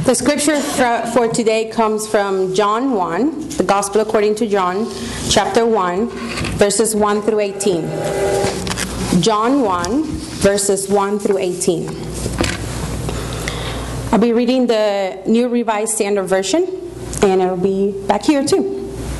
The scripture for today comes from John 1, the Gospel according to John, chapter 1, verses 1 through 18. John 1, verses 1 through 18. I'll be reading the New Revised Standard Version, and it'll be back here too.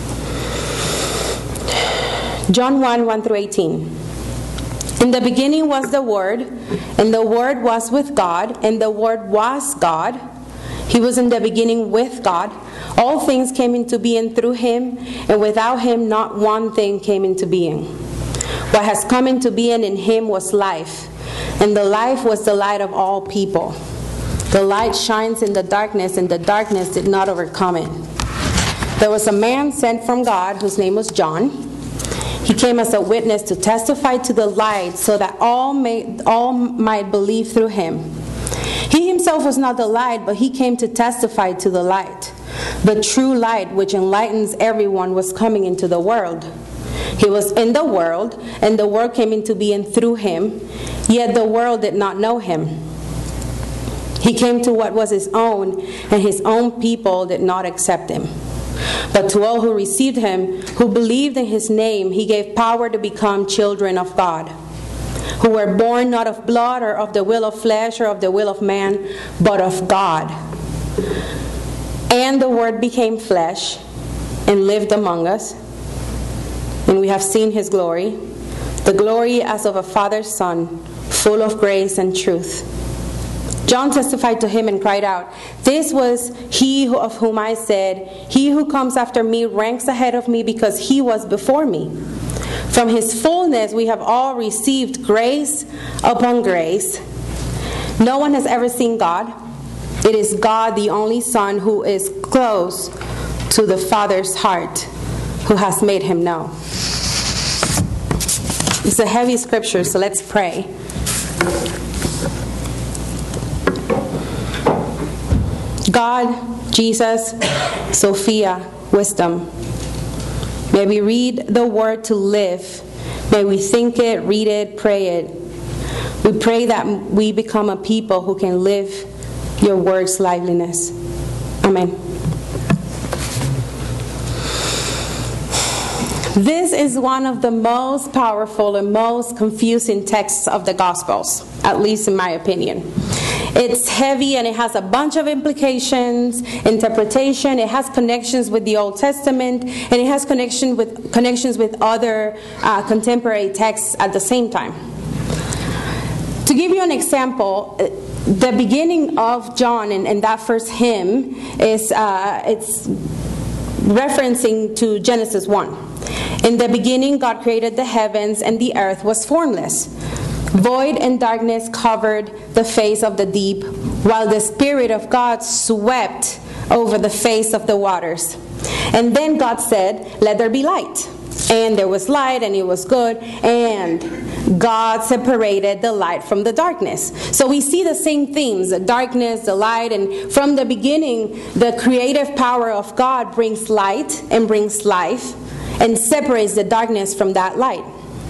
John 1, 1 through 18. In the beginning was the Word, and the Word was with God, and the Word was God. He was in the beginning with God. All things came into being through Him, and without Him not one thing came into being. What has come into being in Him was life, and the life was the light of all people. The light shines in the darkness, and the darkness did not overcome it. There was a man sent from God whose name was John. He came as a witness to testify to the light so that all might believe through him. He himself was not the light, but he came to testify to the light. The true light which enlightens everyone was coming into the world. He was in the world, and the world came into being through him, yet the world did not know him. He came to what was his own, and his own people did not accept him. But to all who received him, who believed in his name, he gave power to become children of God, who were born not of blood or of the will of flesh or of the will of man, but of God. And the Word became flesh and lived among us, and we have seen his glory, the glory as of a Father's Son, full of grace and truth. John testified to him and cried out, "This was he of whom I said, 'He who comes after me ranks ahead of me because he was before me.' From his fullness we have all received grace upon grace. No one has ever seen God. It is God, the only Son, who is close to the Father's heart, who has made him known." It's a heavy scripture, so let's pray. God, Jesus, Sophia, wisdom. May we read the Word to live. May we think it, read it, pray it. We pray that we become a people who can live your Word's liveliness. Amen. This is one of the most powerful and most confusing texts of the Gospels, at least in my opinion. It's heavy and it has a bunch of implications, interpretation. It has connections with the Old Testament, and it has connections with other contemporary texts at the same time. To give you an example, the beginning of John and that first hymn is it's referencing to Genesis 1. In the beginning, God created the heavens, and the earth was formless. Void and darkness covered the face of the deep, while the Spirit of God swept over the face of the waters. And then God said, "Let there be light." And there was light, and it was good, and God separated the light from the darkness. So we see the same themes, the darkness, the light, and from the beginning, the creative power of God brings light and brings life, and separates the darkness from that light.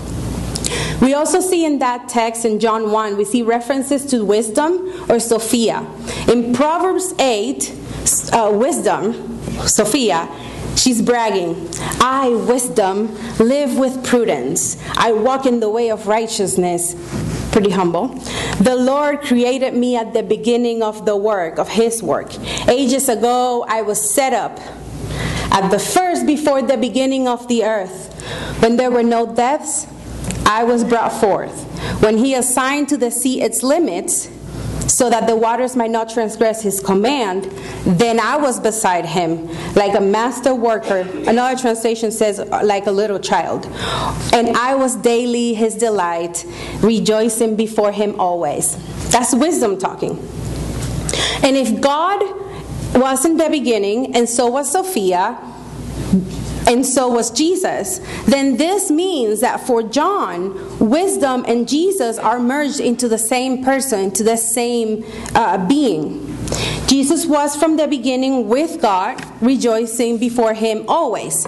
We also see in that text in John 1, we see references to wisdom or Sophia. In Proverbs 8, wisdom, Sophia, she's bragging, "I, wisdom, live with prudence. I walk in the way of righteousness." Pretty humble. "The Lord created me at the beginning of the work, of his work. Ages ago I was set up. At the first, before the beginning of the earth, when there were no depths, I was brought forth. When he assigned to the sea its limits, so that the waters might not transgress his command, then I was beside him, like a master worker." Another translation says, "like a little child. And I was daily his delight, rejoicing before him always." That's wisdom talking. And if God was in the beginning, and so was Sophia, and so was Jesus, then this means that for John, wisdom and Jesus are merged into the same person, into the same being. Jesus was from the beginning with God, rejoicing before him always.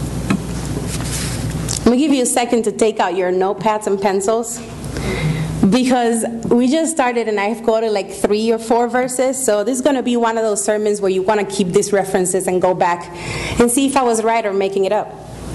Let me give you a second to take out your notepads and pencils. because we just started and I've quoted like 3 or 4 verses. So this is going to be one of those sermons where you want to keep these references and go back and see if I was right or making it up.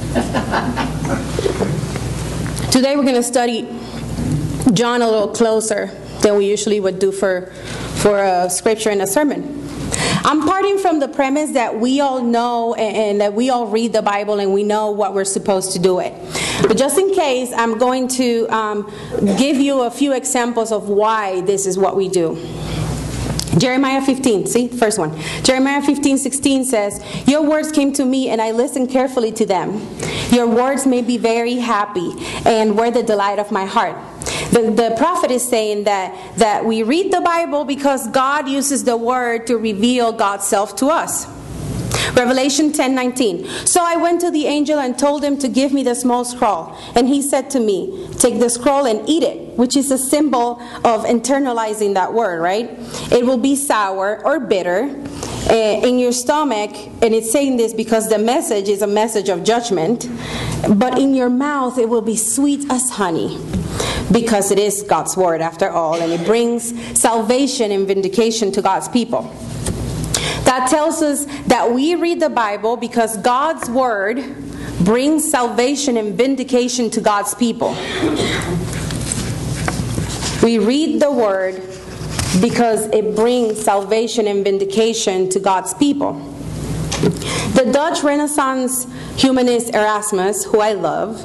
Today we're going to study John a little closer than we usually would do for a scripture and a sermon. I'm parting from the premise that we all know and that we all read the Bible and we know what we're supposed to do it. But just in case, I'm going to give you a few examples of why this is what we do. Jeremiah 15, see, first one. Jeremiah 15:16 says, "Your words came to me and I listened carefully to them. Your words made me very happy and were the delight of my heart." The prophet is saying that we read the Bible because God uses the word to reveal God's self to us. Revelation 10:19. "So I went to the angel and told him to give me the small scroll. And he said to me, 'Take the scroll and eat it,'" which is a symbol of internalizing that word, right? "It will be sour or bitter in your stomach." And it's saying this because the message is a message of judgment. "But in your mouth it will be sweet as honey." Because it is God's word after all, and it brings salvation and vindication to God's people. That tells us that we read the Bible because God's word brings salvation and vindication to God's people. We read the word because it brings salvation and vindication to God's people. The Dutch Renaissance humanist Erasmus, whom I love,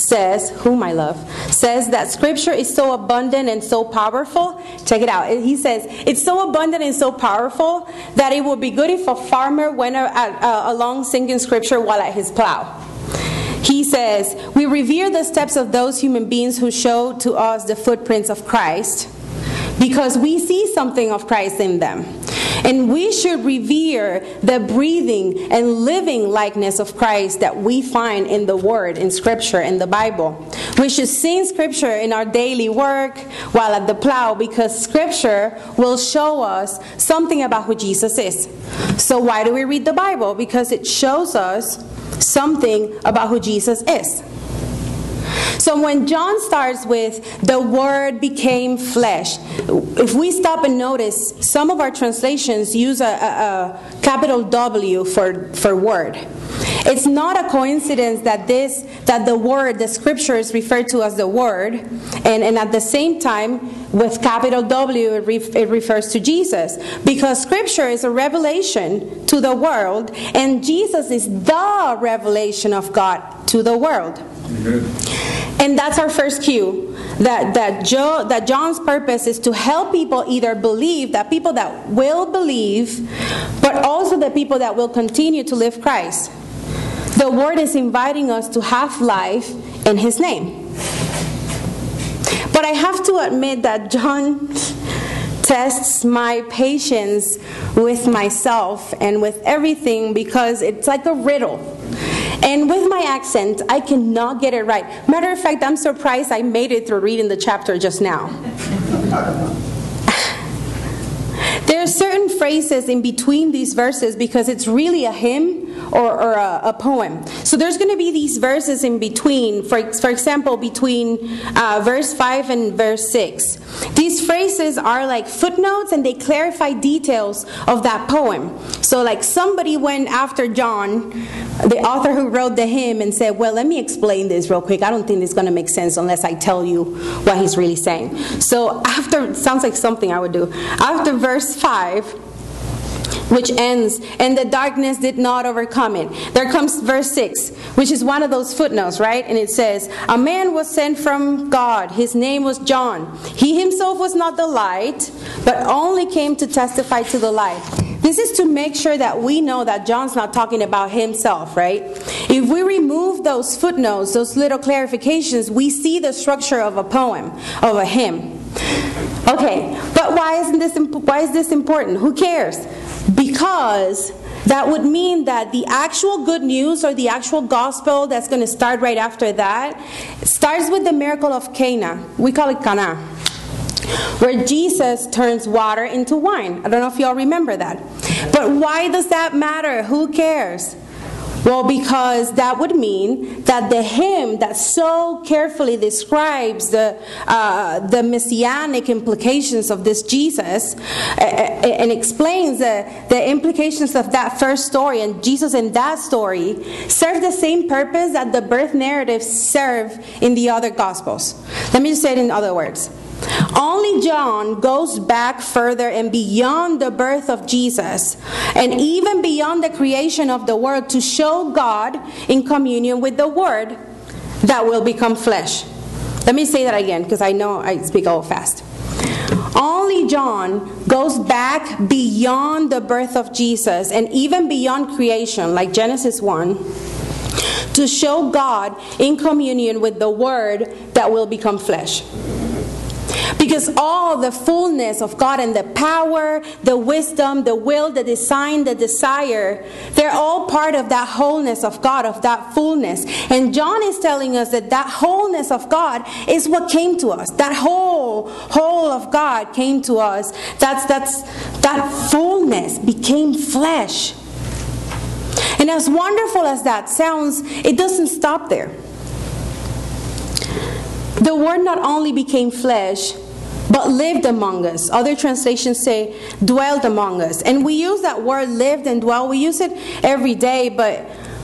says that Scripture is so abundant and so powerful. Check it out. He says, it's so abundant and so powerful that it would be good if a farmer went along singing Scripture while at his plow. He says, "We revere the steps of those human beings who show to us the footprints of Christ because we see something of Christ in them. And we should revere the breathing and living likeness of Christ that we find in the Word, in Scripture, in the Bible. We should sing Scripture in our daily work while at the plow because Scripture will show us something about who Jesus is." So why do we read the Bible? Because it shows us something about who Jesus is. So when John starts with, "The Word became flesh," if we stop and notice, some of our translations use a capital W for word. It's not a coincidence that the word, the Scripture is referred to as the Word, and at the same time, with capital W, it refers to Jesus. Because Scripture is a revelation to the world, and Jesus is the revelation of God to the world. Amen. And that's our first cue, that John's purpose is to help people either believe, that people that will believe, but also the people that will continue to live Christ. The Word is inviting us to have life in His name. But I have to admit that John tests my patience with myself and with everything because it's like a riddle. And with my accent, I cannot get it right. Matter of fact, I'm surprised I made it through reading the chapter just now. There are certain phrases in between these verses because it's really a hymn or a poem. So there's going to be these verses in between, for example, between verse 5 and verse 6. These phrases are like footnotes and they clarify details of that poem. So like somebody went after John, the author who wrote the hymn, and said, "Well, let me explain this real quick. I don't think it's going to make sense unless I tell you what he's really saying." So sounds like something I would do. After verse 5, which ends, "And the darkness did not overcome it," there comes verse 6, which is one of those footnotes, right? And it says, "A man was sent from God. His name was John. He himself was not the light, but only came to testify to the light." This is to make sure that we know that John's not talking about himself, right? If we remove those footnotes, those little clarifications, we see the structure of a poem, of a hymn. Okay, but why is this important? Who cares? Because that would mean that the actual good news or the actual gospel that's going to start right after that starts with the miracle of Cana. We call it Cana, where Jesus turns water into wine. I don't know if y'all remember that. But why does that matter? Who cares? Well, because that would mean that the hymn that so carefully describes the messianic implications of this Jesus and explains the implications of that first story and Jesus in that story serve the same purpose that the birth narratives serve in the other Gospels. Let me just say it in other words. Only John goes back further and beyond the birth of Jesus and even beyond the creation of the world to show God in communion with the Word that will become flesh. Let me say that again because I know I speak all fast. Only John goes back beyond the birth of Jesus and even beyond creation, like Genesis 1, to show God in communion with the Word that will become flesh. Because all the fullness of God and the power, the wisdom, the will, the design, the desire, they're all part of that wholeness of God, of that fullness. And John is telling us that that wholeness of God is what came to us. That whole of God came to us. That fullness became flesh. And as wonderful as that sounds, it doesn't stop there. The Word not only became flesh, but lived among us. Other translations say dwelled among us. And we use that word lived and dwell. We use it every day, but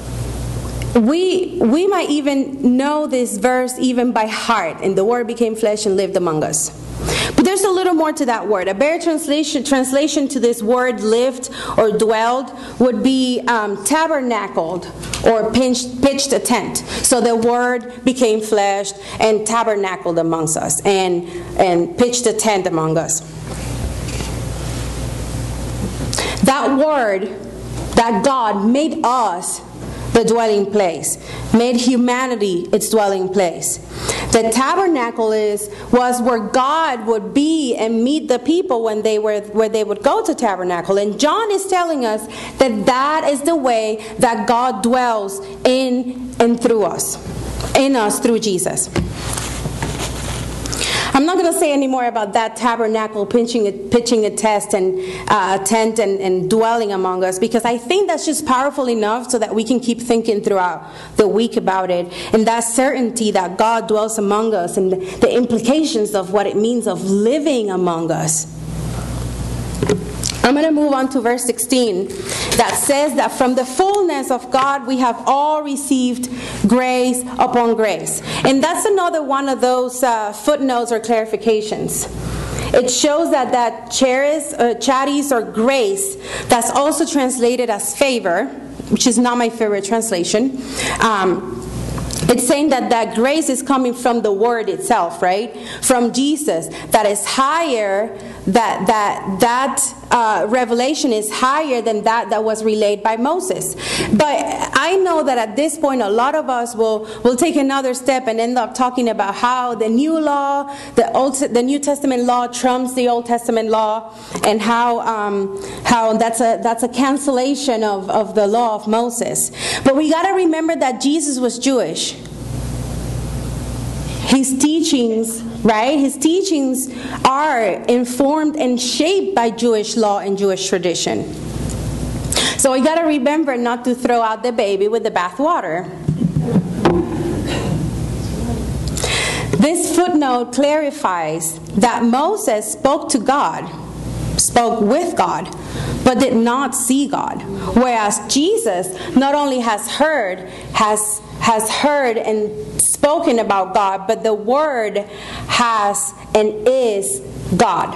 we might even know this verse even by heart. And the Word became flesh and lived among us. But there's a little more to that word. A better translation to this word lived or dwelled would be tabernacled or pitched a tent. So the Word became flesh and tabernacled amongst us and pitched a tent among us. That Word, that God made us the dwelling place, made humanity its dwelling place. The tabernacle was where God would be and meet the people when they would go to tabernacle. And John is telling us that that is the way that God dwells in and through us, in us through Jesus. I'm not going to say any more about that tabernacle pitching a tent and dwelling among us, because I think that's just powerful enough so that we can keep thinking throughout the week about it, and that certainty that God dwells among us and the implications of what it means of living among us. I'm going to move on to verse 16 that says that from the fullness of God we have all received grace upon grace. And that's another one of those footnotes or clarifications. It shows that charis or grace, that's also translated as favor, which is not my favorite translation. It's saying that grace is coming from the Word itself, right? From Jesus. That is higher, that revelation is higher than that was relayed by Moses. But I know that at this point a lot of us will take another step and end up talking about how the new law, the New Testament law trumps the Old Testament law, and how that's a cancellation of the law of Moses. But we got to remember that Jesus was Jewish. His teachings, right? His teachings are informed and shaped by Jewish law and Jewish tradition. So we got to remember not to throw out the baby with the bathwater. This footnote clarifies that Moses spoke to God, spoke with God, but did not see God. Whereas Jesus not only has heard and spoken about God, but the Word has and is God.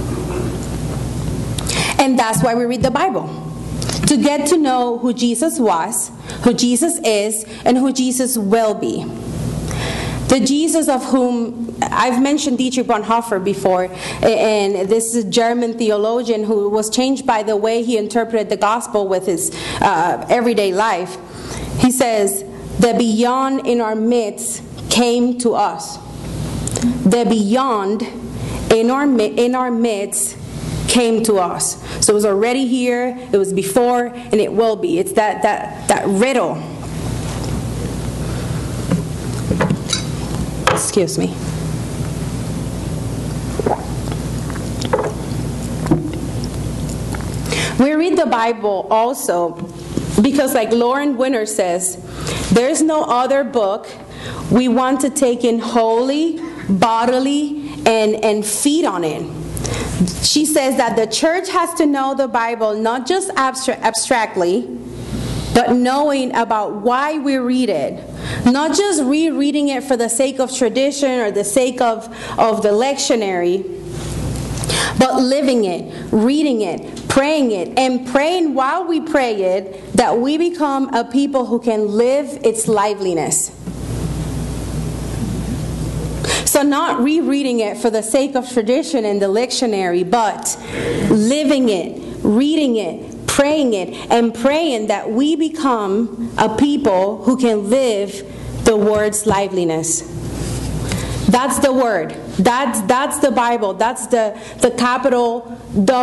And that's why we read the Bible. To get to know who Jesus was, who Jesus is, and who Jesus will be. The Jesus of whom I've mentioned Dietrich Bonhoeffer before, and this is a German theologian who was changed by the way he interpreted the gospel with his everyday life. He says, the beyond in our midst came to us. The beyond in our midst came to us. So it was already here, it was before, and it will be. It's that riddle. Excuse me. We read the Bible also Because like Lauren Winner says, there's no other book we want to take in wholly, bodily, and feed on it. She says that the church has to know the Bible not just abstractly, but knowing about why we read it. Not just rereading it for the sake of tradition or the sake of the lectionary, but living it, reading it, praying it, and praying while we pray it that we become a people who can live its liveliness. So not rereading it for the sake of tradition and the lectionary, but living it, reading it, praying it, and praying that we become a people who can live the word's liveliness. That's the word. That's the Bible. That's the capital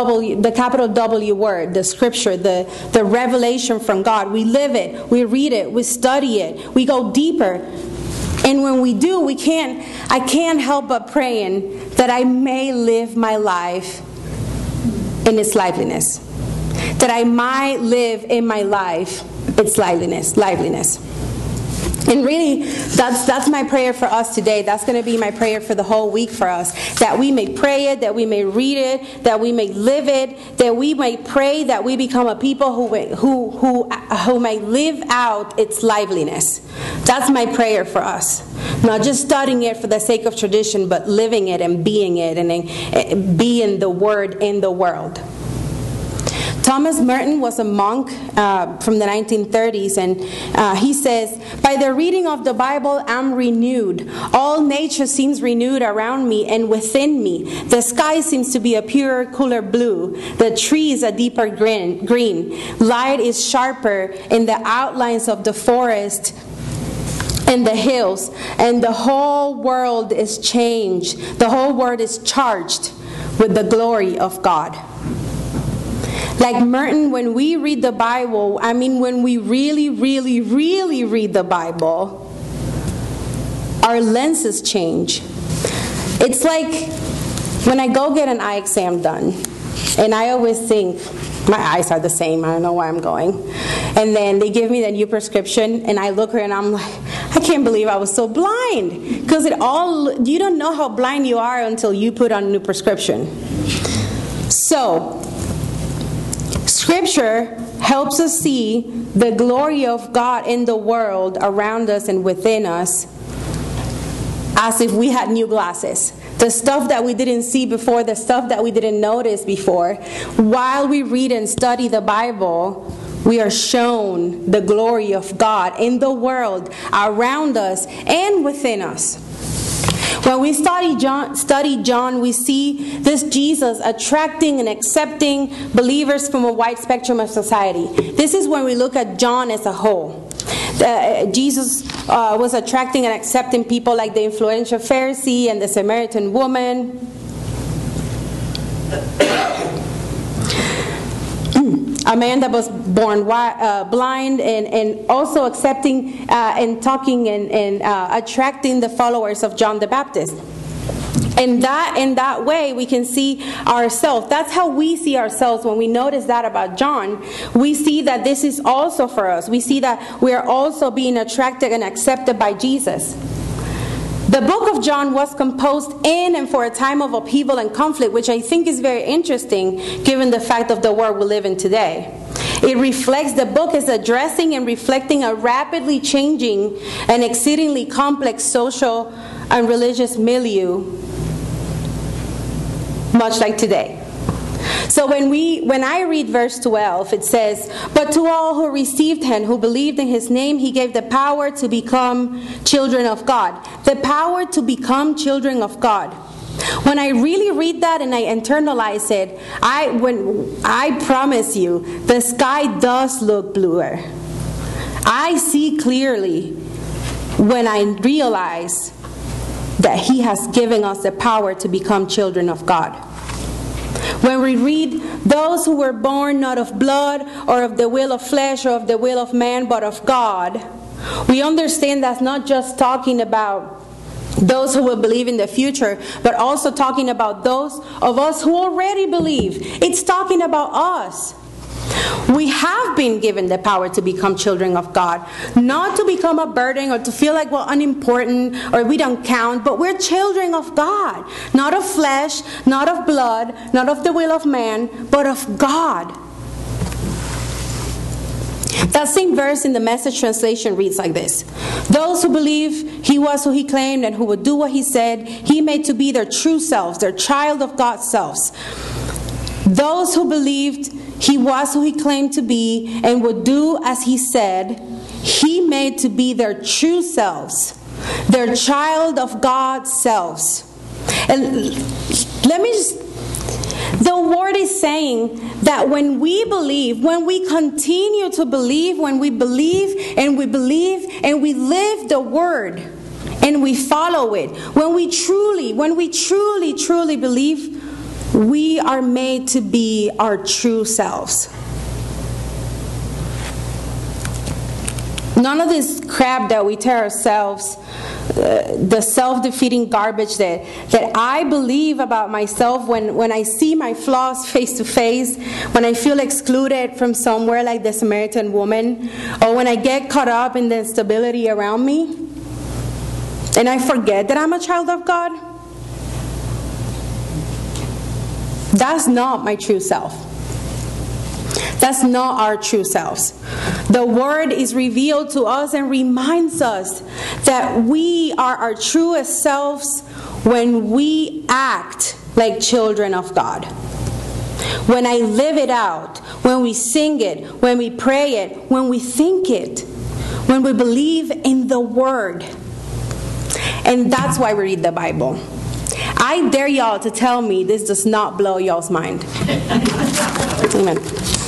W word, the scripture, the revelation from God. We live it, we read it, we study it, we go deeper. And when we do, I can't help but praying that I may live my life in its liveliness. That I might live in my life its liveliness. And really, that's my prayer for us today. That's going to be my prayer for the whole week for us. That we may pray it, that we may read it, that we may live it, that we may pray that we become a people who may live out its liveliness. That's my prayer for us. Not just studying it for the sake of tradition, but living it and being it and being the word in the world. Thomas Merton was a monk from the 1930s, and he says, "By the reading of the Bible, I'm renewed. All nature seems renewed around me and within me. The sky seems to be a purer, cooler blue. The trees a deeper green. Light is sharper in the outlines of the forest and the hills, and the whole world is changed. The whole world is charged with the glory of God." Like Merton, when we read the Bible, when we really, really, really read the Bible, our lenses change. It's like when I go get an eye exam done, and I always think, my eyes are the same, I don't know where I'm going. And then they give me the new prescription, and I look at it and I'm like, I can't believe I was so blind. Because you don't know how blind you are until you put on a new prescription. So, Scripture helps us see the glory of God in the world around us and within us as if we had new glasses. The stuff that we didn't see before, the stuff that we didn't notice before. While we read and study the Bible, we are shown the glory of God in the world around us and within us. When we study John, we see this Jesus attracting and accepting believers from a wide spectrum of society. This is when we look at John as a whole. Jesus was attracting and accepting people like the influential Pharisee and the Samaritan woman. A man that was born blind, and also accepting and talking and attracting the followers of John the Baptist. And in that way, we can see ourselves. That's how we see ourselves when we notice that about John. We see that this is also for us. We see that we are also being attracted and accepted by Jesus. The book of John was composed in and for a time of upheaval and conflict, which I think is very interesting given the fact of the world we live in today. The book is addressing and reflecting a rapidly changing and exceedingly complex social and religious milieu, much like today. So when I read verse 12, it says, "But to all who received him, who believed in his name, he gave the power to become children of God." The power to become children of God. When I really read that and I internalize it, I promise you, the sky does look bluer. I see clearly when I realize that he has given us the power to become children of God. When we read, "Those who were born not of blood or of the will of flesh or of the will of man, but of God," we understand that's not just talking about those who will believe in the future, but also talking about those of us who already believe. It's talking about us. We have been given the power to become children of God, not to become a burden or to feel like we're unimportant or we don't count, but we're children of God, not of flesh, not of blood, not of the will of man, but of God. That same verse in the Message translation reads like this: those who believe he was who he claimed and who would do what he said, he made to be their true selves, their child of God's selves. Those who believed he was who he claimed to be and would do as he said, he made to be their true selves, their child of God's selves. And let me just, the word is saying that when we believe, when we continue to believe, when we believe and we live the word and we follow it, when we truly believe, we are made to be our true selves. None of this crap that we tell ourselves, the self-defeating garbage that I believe about myself when I see my flaws face to face, when I feel excluded from somewhere like the Samaritan woman, or when I get caught up in the instability around me, and I forget that I'm a child of God. That's not my true self. That's not our true selves. The word is revealed to us and reminds us that we are our truest selves when we act like children of God. When I live it out, when we sing it, when we pray it, when we think it, when we believe in the word. And that's why we read the Bible. I dare y'all to tell me this does not blow y'all's mind. Amen.